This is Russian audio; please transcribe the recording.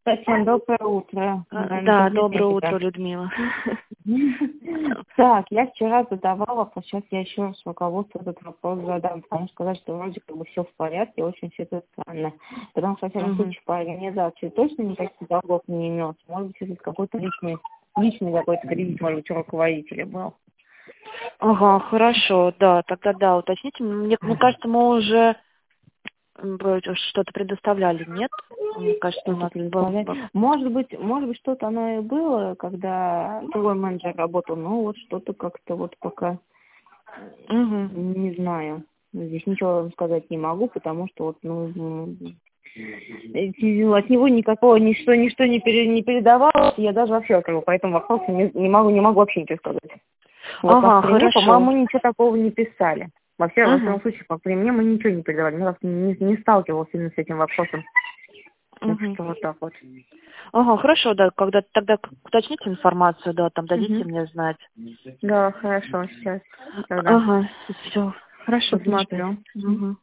Татьяна, доброе утро. Да, доброе утро, Людмила. Так, я вчера задавала вопрос, сейчас я еще раз руководству этот вопрос задам, потому что сказать, что вроде как бы все в порядке, очень все это странно. Потому что, во всяком случае, по организации точно никаких долгов не имелось. Может быть, это какой-то личный какой-то кредит, может быть, у руководителя был. Ага, хорошо, да, тогда да, уточните. Мне кажется, мы уже что-то предоставляли, нет? Мне кажется, у нас был... Может быть, что-то оно и было, когда другой менеджер работал, но вот что-то как-то вот пока не знаю. Здесь ничего вам сказать не могу, потому что вот, от него никакого ничто не передавалось, я даже вообще как бы по этому вопросу не могу вообще ничего сказать. Вот при мне, по-моему, ничего такого не писали. Во всяком случае, при мне мы ничего не передавали, я не сталкивалась именно с этим вопросом. Так что вот так вот. Ага, хорошо, да, тогда уточните информацию, да, там дадите мне знать. Да, хорошо, сейчас. Ага, все, хорошо, посмотрю.